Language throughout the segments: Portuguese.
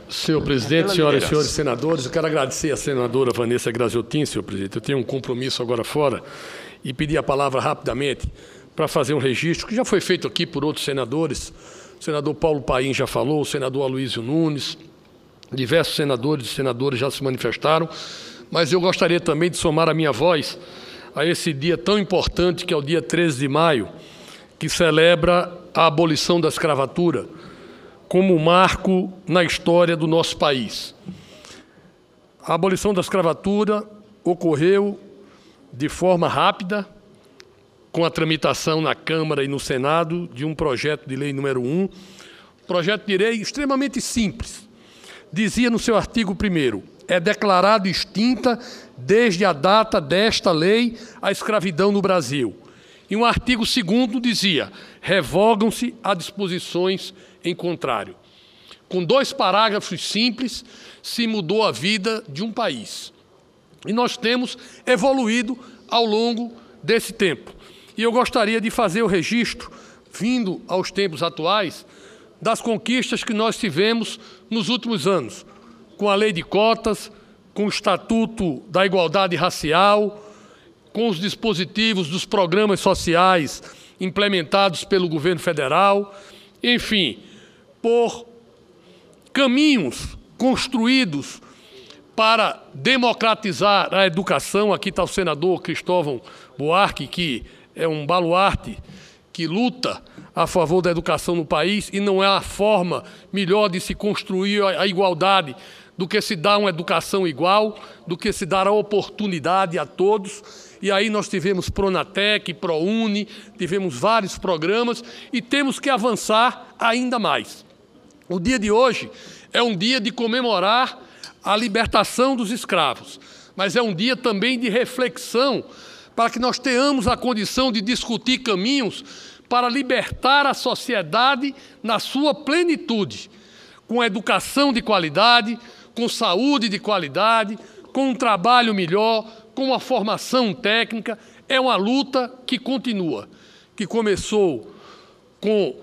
Senhor presidente, senhoras e senhores senadores, eu quero agradecer à senadora Vanessa Graziotin, senhor presidente. Eu tenho um compromisso agora fora e pedir a palavra rapidamente para fazer um registro, que já foi feito aqui por outros senadores. O senador Paulo Paim já falou, o senador Aloysio Nunes, diversos senadores e senadoras já se manifestaram, mas eu gostaria também de somar a minha voz a esse dia tão importante, que é o dia 13 de maio, que celebra a abolição da escravatura, como marco na história do nosso país. A abolição da escravatura ocorreu de forma rápida, com a tramitação na Câmara e no Senado de um projeto de lei número 1, projeto de lei extremamente simples. Dizia no seu artigo 1º, é declarado extinta desde a data desta lei a escravidão no Brasil. E um artigo 2º dizia, revogam-se as disposições em contrário. Com 2 parágrafos simples, se mudou a vida de um país. E nós temos evoluído ao longo desse tempo. E eu gostaria de fazer o registro, vindo aos tempos atuais, das conquistas que nós tivemos nos últimos anos, com a lei de cotas, com o Estatuto da Igualdade Racial, com os dispositivos dos programas sociais implementados pelo governo federal, enfim, por caminhos construídos para democratizar a educação. Aqui está o senador Cristóvão Buarque, que é um baluarte que luta a favor da educação no país, e não há forma melhor de se construir a igualdade do que se dar uma educação igual, do que se dar a oportunidade a todos. E aí nós tivemos Pronatec, ProUni, tivemos vários programas e temos que avançar ainda mais. O dia de hoje é um dia de comemorar a libertação dos escravos, mas é um dia também de reflexão para que nós tenhamos a condição de discutir caminhos para libertar a sociedade na sua plenitude, com educação de qualidade, com saúde de qualidade, com um trabalho melhor, com uma formação técnica. É uma luta que continua, que começou com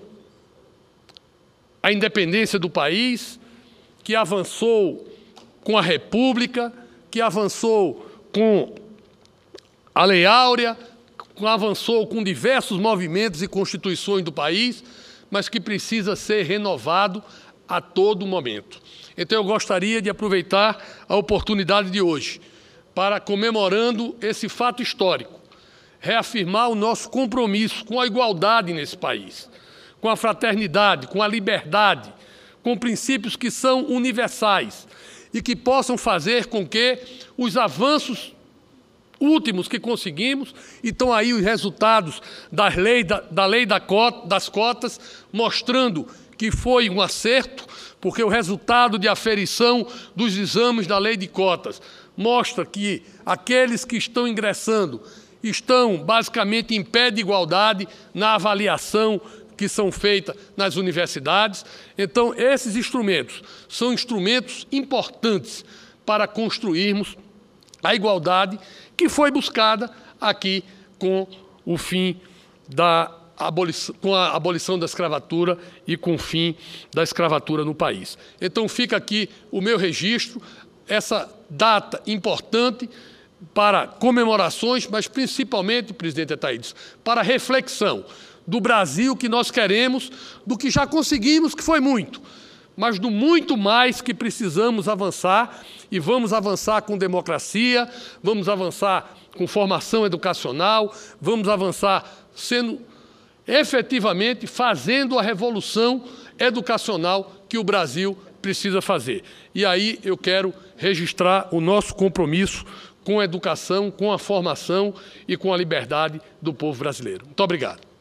a independência do país, que avançou com a República, que avançou com a Lei Áurea, que avançou com diversos movimentos e constituições do país, mas que precisa ser renovado a todo momento. Então eu gostaria de aproveitar a oportunidade de hoje para, comemorando esse fato histórico, reafirmar o nosso compromisso com a igualdade nesse país, com a fraternidade, com a liberdade, com princípios que são universais e que possam fazer com que os avanços últimos que conseguimos, e estão aí os resultados da lei das cotas, mostrando que foi um acerto, porque o resultado de aferição dos exames da lei de cotas mostra que aqueles que estão ingressando estão basicamente em pé de igualdade na avaliação que são feitas nas universidades. Então, esses instrumentos são instrumentos importantes para construirmos a igualdade que foi buscada aqui com o fim da com a abolição da escravatura e com o fim da escravatura no país. Então, fica aqui o meu registro, essa data importante para comemorações, mas principalmente, presidente Ataídes, para reflexão do Brasil que nós queremos, do que já conseguimos, que foi muito, mas do muito mais que precisamos avançar, e vamos avançar com democracia, vamos avançar com formação educacional, vamos avançar sendo efetivamente fazendo a revolução educacional que o Brasil precisa fazer. E aí eu quero registrar o nosso compromisso com a educação, com a formação e com a liberdade do povo brasileiro. Muito obrigado.